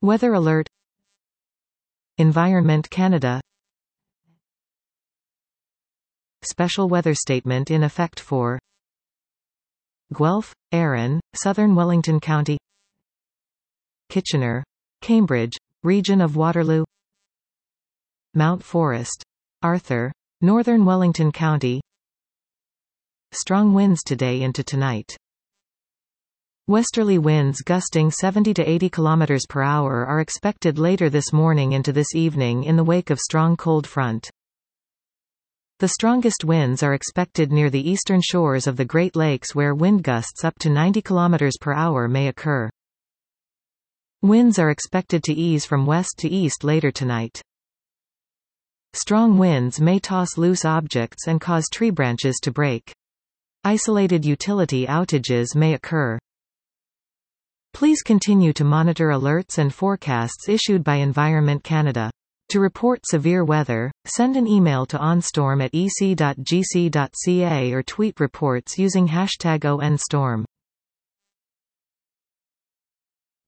Weather alert. Environment Canada. Special weather statement in effect for Guelph, Arran, Southern Wellington County, Kitchener, Cambridge, Region of Waterloo, Mount Forest, Arthur, Northern Wellington County. Strong winds today into tonight. Westerly winds gusting 70 to 80 km per hour are expected later this morning into this evening in the wake of strong cold front. The strongest winds are expected near the eastern shores of the Great Lakes, where wind gusts up to 90 km per hour may occur. Winds are expected to ease from west to east later tonight. Strong winds may toss loose objects and cause tree branches to break. Isolated utility outages may occur. Please continue to monitor alerts and forecasts issued by Environment Canada. To report severe weather, send an email to onstorm@ec.gc.ca or tweet reports using #ONStorm.